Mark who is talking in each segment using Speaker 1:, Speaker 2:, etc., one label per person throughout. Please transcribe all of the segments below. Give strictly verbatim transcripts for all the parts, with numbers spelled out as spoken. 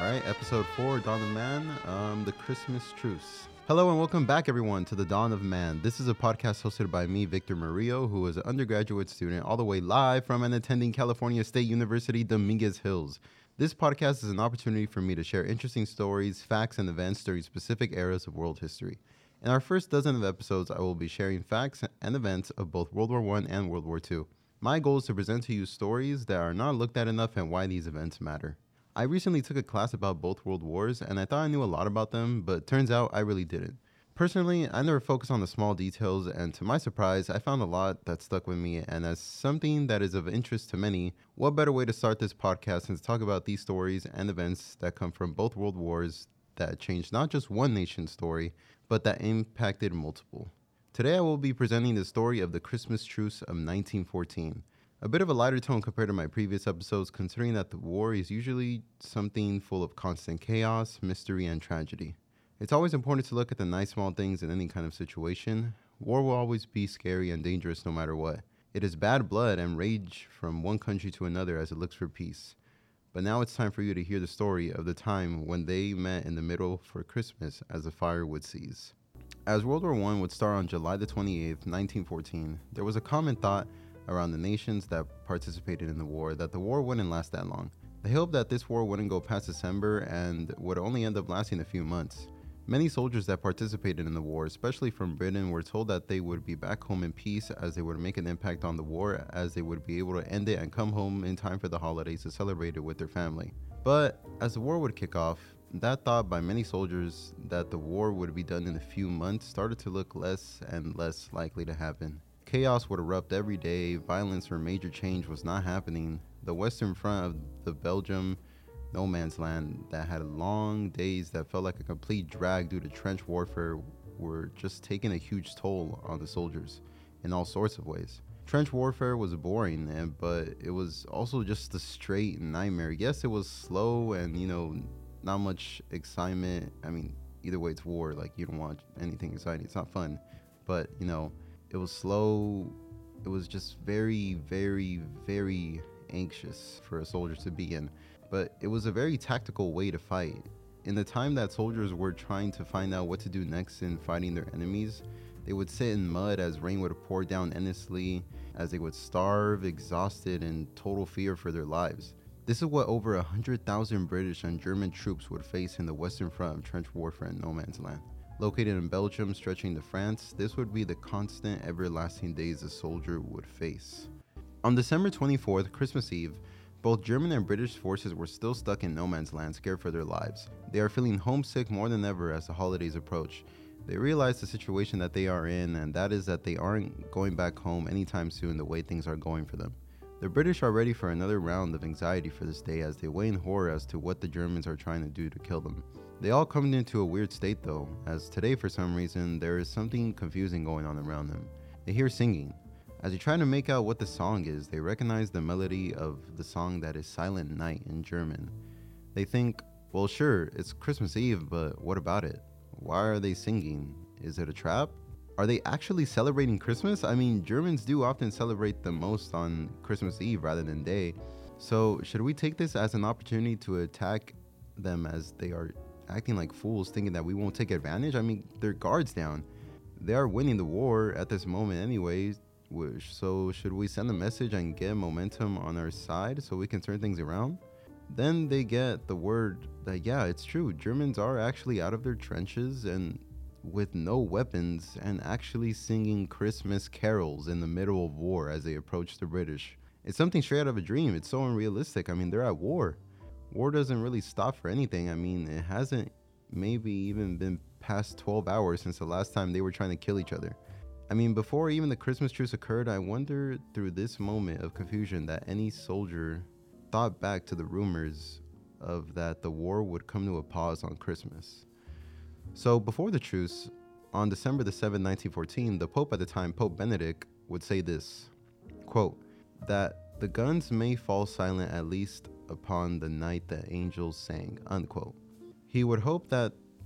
Speaker 1: All right, episode four, Dawn of Man, um, the Christmas Truce. Hello and welcome back, everyone, to the Dawn of Man. This is a podcast hosted by me, Victor Murillo, who is an undergraduate student all the way live from and attending California State University, Dominguez Hills. This podcast is an opportunity for me to share interesting stories, facts, and events during specific eras of world history. In our first dozen of episodes, I will be sharing facts and events of both World War One and World War Two. My goal is to present to you stories that are not looked at enough and why these events matter. I recently took a class about both world wars, and I thought I knew a lot about them, but turns out I really didn't. Personally, I never focused on the small details, and to my surprise, I found a lot that stuck with me, and as something that is of interest to many, what better way to start this podcast than to talk about these stories and events that come from both world wars that changed not just one nation's story, but that impacted multiple. Today I will be presenting the story of the Christmas Truce of nineteen fourteen. A bit of a lighter tone compared to my previous episodes, considering that the war is usually something full of constant chaos, mystery, and tragedy. It's always important to look at the nice small things in any kind of situation. War will always be scary and dangerous no matter what. It is bad blood and rage from one country to another as it looks for peace. But now it's time for you to hear the story of the time when they met in the middle for Christmas as the fire would cease. As World War One would start on July the twenty-eighth, nineteen fourteen, there was a common thought around the nations that participated in the war that the war wouldn't last that long. They hoped that this war wouldn't go past December and would only end up lasting a few months. Many soldiers that participated in the war, especially from Britain, were told that they would be back home in peace as they would make an impact on the war, as they would be able to end it and come home in time for the holidays to celebrate it with their family. But as the war would kick off, that thought by many soldiers that the war would be done in a few months started to look less and less likely to happen. Chaos would erupt every day, violence or major change was not happening. The western front of the Belgium no man's land that had long days that felt like a complete drag due to trench warfare were just taking a huge toll on the soldiers in all sorts of ways. Trench warfare was boring, and but it was also just a straight nightmare. Yes, it was slow and, you know, not much excitement. I mean, either way, it's war. Like, you don't want anything exciting. It's not fun. But, you know, it was slow. It was just very, very, very anxious for a soldier to be in. But it was a very tactical way to fight. In the time that soldiers were trying to find out what to do next in fighting their enemies, they would sit in mud as rain would pour down endlessly, as they would starve, exhausted, in total fear for their lives. This is what over one hundred thousand British and German troops would face in the western front of trench warfare in no man's land. Located in Belgium, stretching to France, this would be the constant, everlasting days a soldier would face. On December twenty-fourth, Christmas Eve, both German and British forces were still stuck in no man's land, scared for their lives. They are feeling homesick more than ever as the holidays approach. They realize the situation that they are in, and that is that they aren't going back home anytime soon the way things are going for them. The British are ready for another round of anxiety for this day as they weigh in horror as to what the Germans are trying to do to kill them. They all come into a weird state though, as today for some reason there is something confusing going on around them. They hear singing. As they try to make out what the song is, they recognize the melody of the song that is Silent Night in German. They think, well sure, it's Christmas Eve, but what about it? Why are they singing? Is it a trap? Are they actually celebrating Christmas? I mean, Germans do often celebrate the most on Christmas Eve rather than day. So should we take this as an opportunity to attack them as they are acting like fools, thinking that we won't take advantage? I mean, their guards down. They are winning the war at this moment anyways. So should we send a message and get momentum on our side so we can turn things around? Then they get the word that, yeah, it's true. Germans are actually out of their trenches and with no weapons and actually singing Christmas carols in the middle of war as they approach the British. It's something straight out of a dream. It's so unrealistic. I mean, they're at war. War doesn't really stop for anything. I mean, it hasn't maybe even been past twelve hours since the last time they were trying to kill each other. I mean, before even the Christmas truce occurred, I wonder through this moment of confusion that any soldier thought back to the rumors of that the war would come to a pause on Christmas. So before the truce, on December the seventh, nineteen fourteen, the Pope at the time, Pope Benedict, would say this, quote, that the guns may fall silent at least upon the night the angels sang, unquote. He would hope that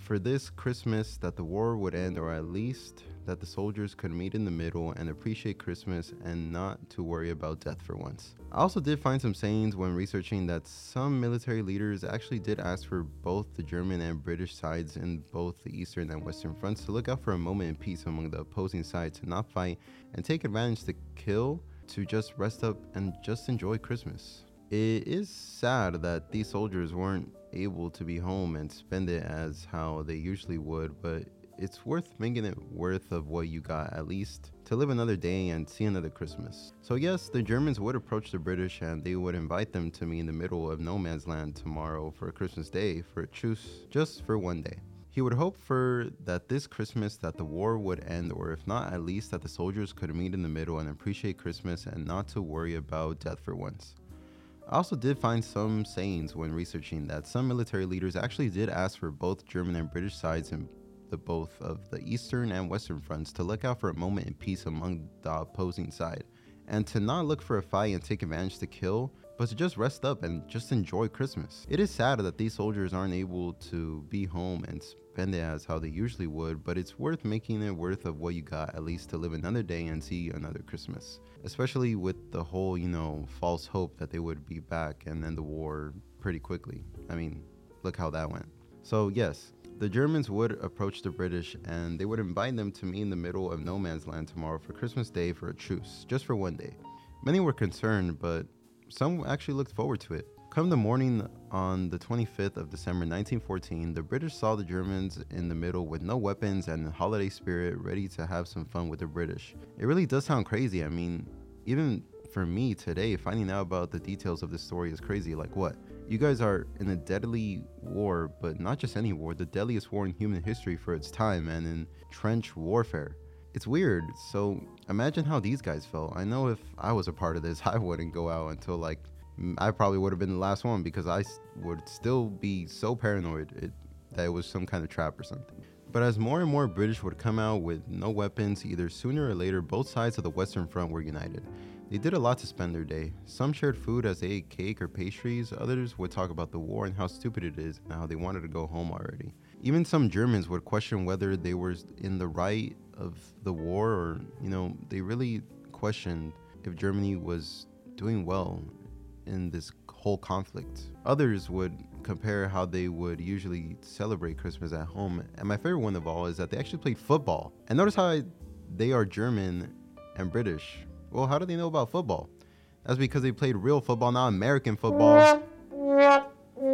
Speaker 1: for this Christmas that the war would end, or at least that the soldiers could meet in the middle and appreciate Christmas and not to worry about death for once. I also did find some sayings when researching that some military leaders actually did ask for both the German and British sides in both the Eastern and Western fronts to look out for a moment in peace among the opposing sides, to not fight and take advantage to kill, to just rest up and just enjoy Christmas. It is sad that these soldiers weren't able to be home and spend it as how they usually would, but it's worth making it worth of what you got, at least to live another day and see another Christmas. So yes, the Germans would approach the British and they would invite them to meet in the middle of no man's land tomorrow for a Christmas day, for a truce, just for one day. He would hope for that this Christmas that the war would end, or if not, at least that the soldiers could meet in the middle and appreciate Christmas and not to worry about death for once. I also did find some sayings when researching that some military leaders actually did ask for both German and British sides in the both of the Eastern and Western fronts to look out for a moment in peace among the opposing side, and to not look for a fight and take advantage to kill, but to just rest up and just enjoy Christmas. It is sad that these soldiers aren't able to be home and spend it as how they usually would, but it's worth making it worth of what you got, at least to live another day and see another Christmas. Especially with the whole, you know, false hope that they would be back and end the war pretty quickly. I mean, look how that went. So yes, the Germans would approach the British and they would invite them to meet in the middle of no man's land tomorrow for Christmas Day for a truce, just for one day. Many were concerned, but some actually looked forward to it. Come the morning on the twenty-fifth of December nineteen fourteen, the British saw the Germans in the middle with no weapons and in holiday spirit, ready to have some fun with the British. It really does sound crazy. I mean, even for me today, finding out about the details of this story is crazy. Like what? You guys are in a deadly war, but not just any war, the deadliest war in human history for its time, and in trench warfare. It's weird. So imagine how these guys felt. I know if I was a part of this, I wouldn't go out until like, I probably would have been the last one, because I would still be so paranoid it, that it was some kind of trap or something. But as more and more British would come out with no weapons, either sooner or later, both sides of the Western Front were united. They did a lot to spend their day. Some shared food as they ate cake or pastries. Others would talk about the war and how stupid it is and how they wanted to go home already. Even some Germans would question whether they were in the right of the war, or, you know, they really questioned if Germany was doing well in this whole conflict. Others would compare how they would usually celebrate Christmas at home. And my favorite one of all is that they actually played football. And notice how I, they are German and British. Well, how do they know about football? That's because they played real football, not American football. Yeah,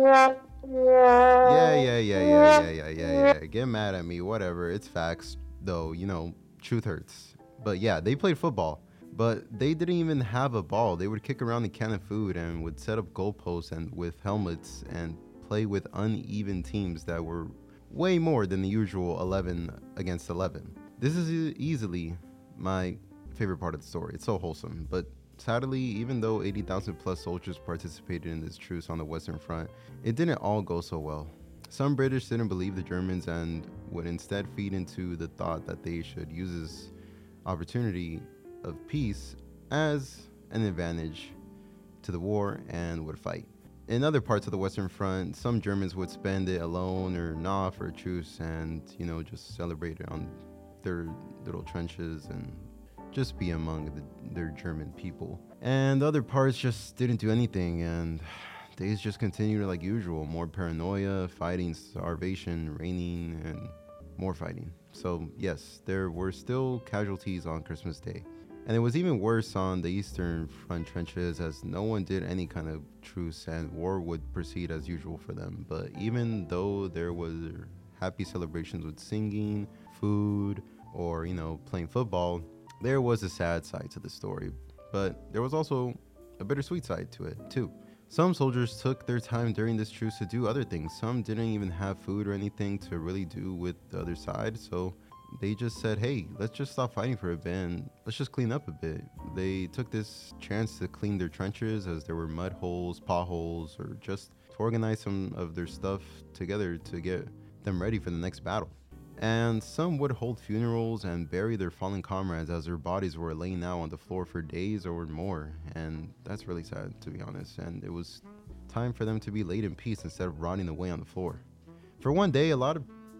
Speaker 1: yeah, yeah, yeah, yeah, yeah, yeah, yeah. Get mad at me, whatever. It's facts, though, you know, truth hurts. But yeah, they played football. But they didn't even have a ball. They would kick around the can of food and would set up goalposts and with helmets and play with uneven teams that were way more than the usual eleven against eleven. This is e- easily my favorite part of the story. It's so wholesome. But sadly, even though eighty thousand plus soldiers participated in this truce on the Western Front, it didn't all go so well. Some British didn't believe the Germans and would instead feed into the thought that they should use this opportunity of peace as an advantage to the war and would fight. In other parts of the Western Front, some Germans would spend it alone or not for a truce and, you know, just celebrate it on their little trenches and just be among the, their German people. And other parts just didn't do anything, and days just continued like usual. More paranoia, fighting, starvation, raining, and more fighting. So yes, there were still casualties on Christmas Day. And it was even worse on the Eastern Front trenches, as no one did any kind of truce and war would proceed as usual for them. But even though there was happy celebrations with singing, food, or, you know, playing football, there was a sad side to the story. But there was also a bittersweet side to it too. Some soldiers took their time during this truce to do other things. Some didn't even have food or anything to really do with the other side, so they just said, hey, let's just stop fighting for a bit and let's just clean up a bit. They took this chance to clean their trenches, as there were mud holes, potholes, or just to organize some of their stuff together to get them ready for the next battle. And some would hold funerals and bury their fallen comrades as their bodies were laying out on the floor for days or more. And that's really sad, to be honest. And it was time for them to be laid in peace instead of rotting away on the floor. For one day, a lot of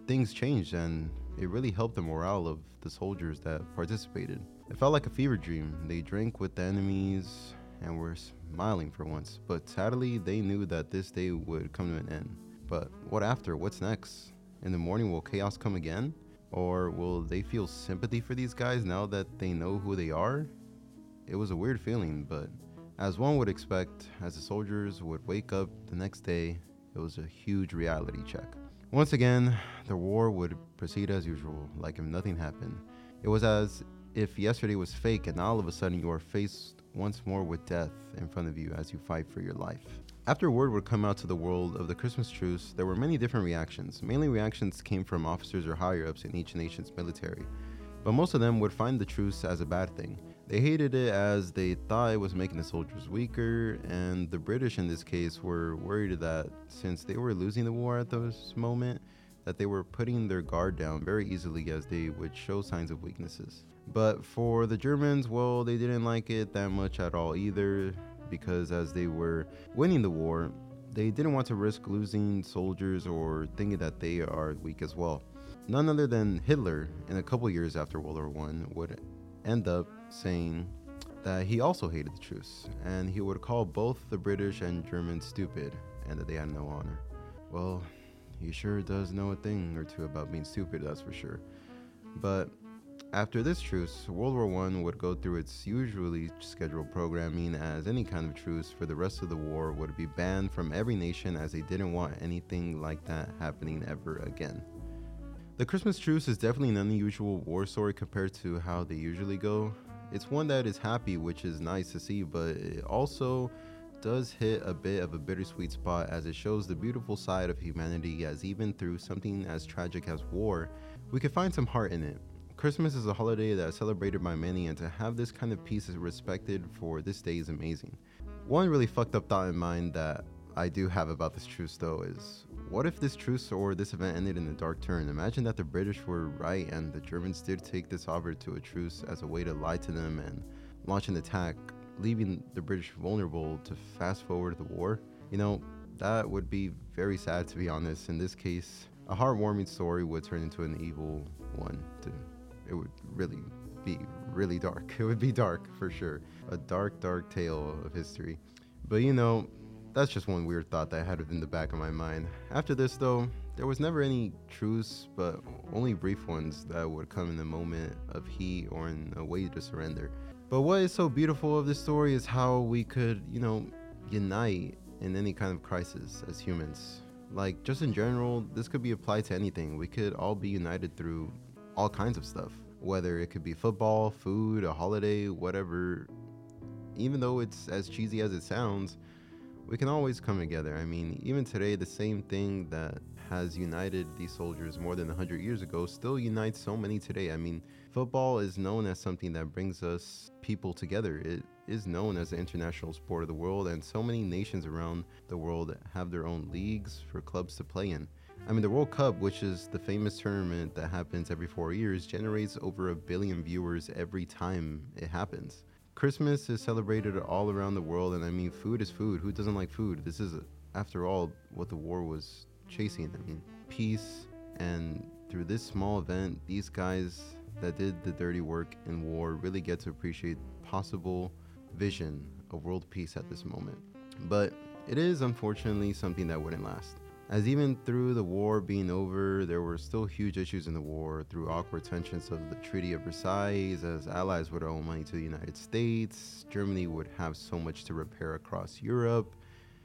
Speaker 1: things changed, and it really helped the morale of the soldiers that participated. It felt like a fever dream. They drank with the enemies and were smiling for once, but sadly, they knew that this day would come to an end. But what after? What's next? In the morning, will chaos come again? Or will they feel sympathy for these guys now that they know who they are? It was a weird feeling, but as one would expect, as the soldiers would wake up the next day, it was a huge reality check. Once again, the war would proceed as usual, like if nothing happened. It was as if yesterday was fake, and all of a sudden you are faced once more with death in front of you as you fight for your life. After word would come out to the world of the Christmas truce, there were many different reactions. Mainly reactions came from officers or higher-ups in each nation's military, but most of them would find the truce as a bad thing. They hated it as they thought it was making the soldiers weaker, and the British in this case were worried that since they were losing the war at this moment, that they were putting their guard down very easily as they would show signs of weaknesses. But for the Germans, well, they didn't like it that much at all either, because as they were winning the war, they didn't want to risk losing soldiers or thinking that they are weak as well. None other than Hitler, in a couple years after World War One, would end up saying that he also hated the truce, and he would call both the British and Germans stupid, and that they had no honor. Well, he sure does know a thing or two about being stupid, that's for sure. But after this truce, World War One would go through its usually scheduled programming, as any kind of truce for the rest of the war would be banned from every nation, as they didn't want anything like that happening ever again. The Christmas truce is definitely an unusual war story compared to how they usually go. It's one that is happy, which is nice to see, but it also does hit a bit of a bittersweet spot, as it shows the beautiful side of humanity, as even through something as tragic as war, we can find some heart in it. Christmas is a holiday that is celebrated by many, and to have this kind of peace is respected for this day is amazing. One really fucked up thought in mind that I do have about this truce though is, what if this truce or this event ended in a dark turn? Imagine that the British were right and the Germans did take this offer to a truce as a way to lie to them and launch an attack, leaving the British vulnerable to fast forward the war. You know, that would be very sad, to be honest. In this case, a heartwarming story would turn into an evil one. To, it would really be really dark. It would be dark for sure. A dark, dark tale of history. But you know, that's just one weird thought that I had in the back of my mind. After this though, there was never any truce, but only brief ones that would come in a moment of heat or in a way to surrender. But what is so beautiful of this story is how we could, you know, unite in any kind of crisis as humans. Like, just in general, this could be applied to anything. We could all be united through all kinds of stuff, whether it could be football, food, a holiday, whatever. Even though it's as cheesy as it sounds, we can always come together. I mean, even today, the same thing that has united these soldiers more than one hundred years ago still unites so many today. I mean, football is known as something that brings us people together. It is known as the international sport of the world, and so many nations around the world have their own leagues for clubs to play in. I mean, the World Cup, which is the famous tournament that happens every four years, generates over a billion viewers every time it happens. Christmas is celebrated all around the world, and I mean, food is food. Who doesn't like food? This is, after all, what the war was chasing. I mean, peace, and through this small event, these guys that did the dirty work in war really get to appreciate possible vision of world peace at this moment. But it is unfortunately something that wouldn't last, as even through the war being over, there were still huge issues in the war through awkward tensions of the Treaty of Versailles, as allies would owe money to the United States. Germany would have so much to repair across Europe.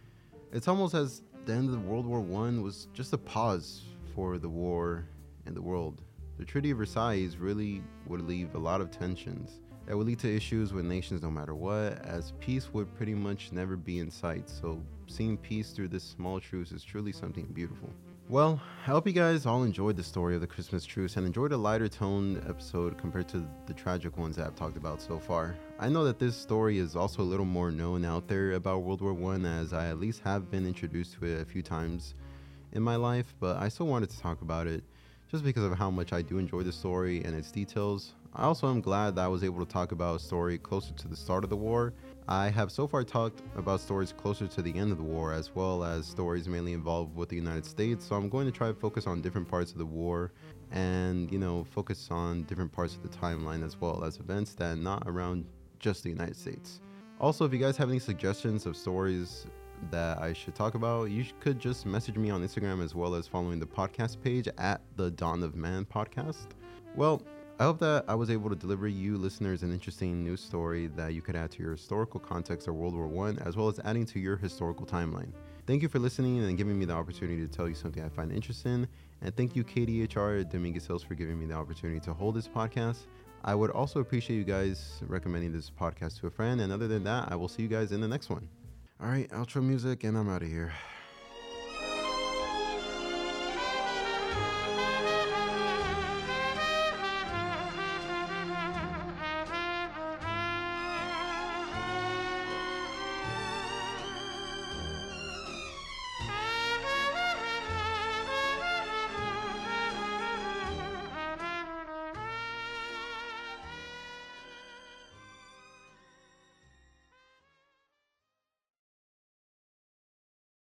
Speaker 1: It's almost as the end of World War One was just a pause for the war in the world. The Treaty of Versailles really would leave a lot of tensions that would lead to issues with nations no matter what, as peace would pretty much never be in sight. So seeing peace through this small truce is truly something beautiful. Well, I hope you guys all enjoyed the story of the Christmas truce and enjoyed a lighter toned episode compared to the tragic ones that I've talked about so far. I know that this story is also a little more known out there about World War One, as I at least have been introduced to it a few times in my life, but I still wanted to talk about it just because of how much I do enjoy the story and its details. I also am glad that I was able to talk about a story closer to the start of the war. I have so far talked about stories closer to the end of the war, as well as stories mainly involved with the United States. So I'm going to try to focus on different parts of the war and, you know, focus on different parts of the timeline as well as events that are not around just the United States. Also, if you guys have any suggestions of stories that I should talk about, you could just message me on Instagram, as well as following the podcast page at the Dawn of Man podcast. Well, I hope that I was able to deliver you listeners an interesting news story that you could add to your historical context of World War One, as well as adding to your historical timeline. Thank you for listening and giving me the opportunity to tell you something I find interesting. And thank you, K D H R Dominguez Hills, for giving me the opportunity to hold this podcast. I would also appreciate you guys recommending this podcast to a friend. And other than that, I will see you guys in the next one. All right, outro music, and I'm out of here.